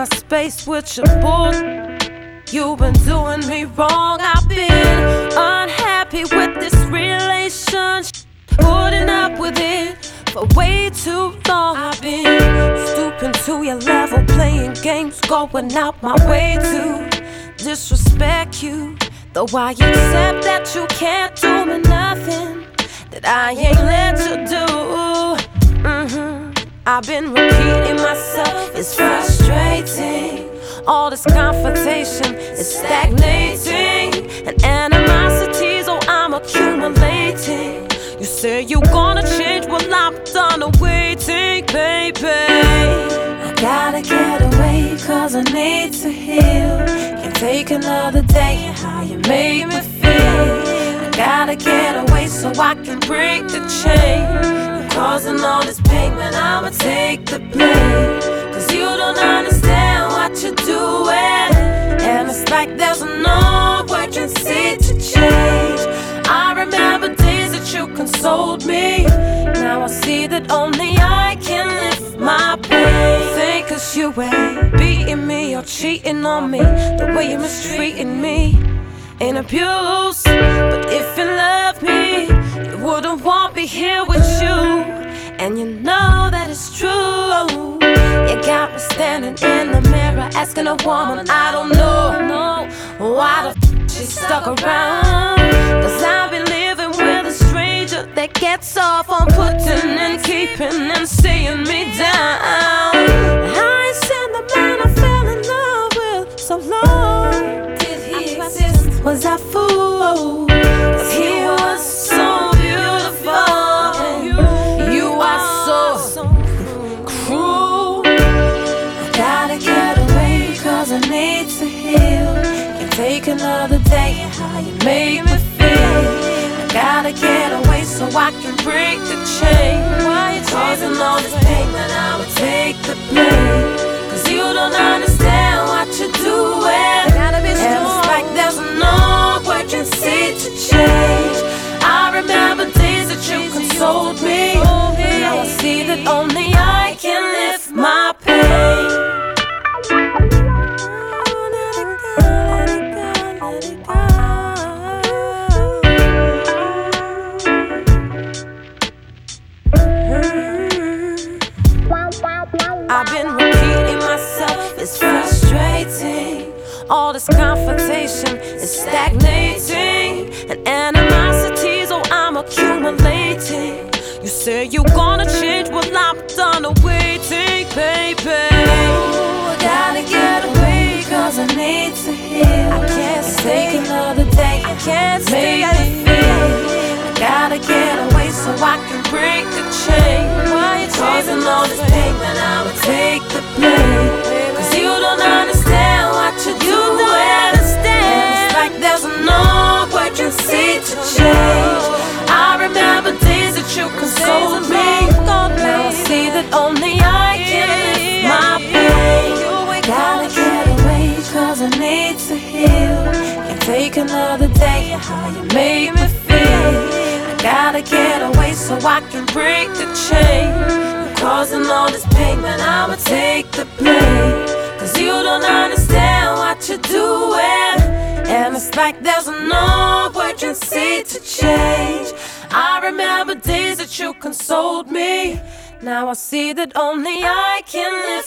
my space with your bull. You've been doing me wrong. I've been unhappy with this relationship, putting up with it for way too long. I've been stooping to your level, playing games, going out my way to disrespect you. Though I accept that you can't do me nothing that I ain't let you do. I've been repeating myself, it's frustrating. All this confrontation is stagnating, and animosities, oh, I'm accumulating. You say you're gonna change, well, I'm done waiting, baby. I gotta get away, cause I need to heal. Can't take another day of how you made me feel. I gotta get away so I can break the chain. You're causing all this pain, but I'ma take the blame. Cause you don't understand what you're doing, and it's like there's no urgency to change. I remember days that you consoled me. Now I see that only I can lift my pain. Think cause you ain't beating me or cheating on me, the way you're mistreating me ain't abuse. But if you love me, you wouldn't want me here with you, and you know that it's true. You got me standing in the mirror asking a woman I don't know why the she stuck around. Cause I've been living with a stranger that gets off on putting and keeping and seeing me down. I ain't seen the man I fell in love with so long. Did he exist? Was I fooled? Cause he was so beautiful, and you are so cruel. I gotta get away cause I need to heal. Can't take another day of how you made me feel. I gotta get away so I can break the chain. Why you causing all this pain, then I would take the blame. Cause you don't understand what you're doing, and it's like there's no urgency to change. I remember days that you consoled me. Now I see that only I can lift my pain. I've been repeating myself, it's frustrating. All this confrontation is stagnating, and animosities, oh, I'm accumulating. You say you're gonna change, well, I'm done waiting, baby. I gotta get away cause I need to heal. I can't take another day, I can't stay at the feel. I gotta get away so I can break the chain. Why you causing all this pain, then I would take the blame. Cause you don't understand what you're doing, and it's like there's no urgency to change. I remember days that you consoled me. Now I see that only I can lift my pain. Gotta get away cause I need to heal. Can't take another day of how you made me feel. I gotta get away so I can break the chain. You're causing all this pain, then I'ma take the blame. Cause you don't understand what you're doing, and it's like there's no urgency to change. I remember days that you consoled me. Now I see that only I can live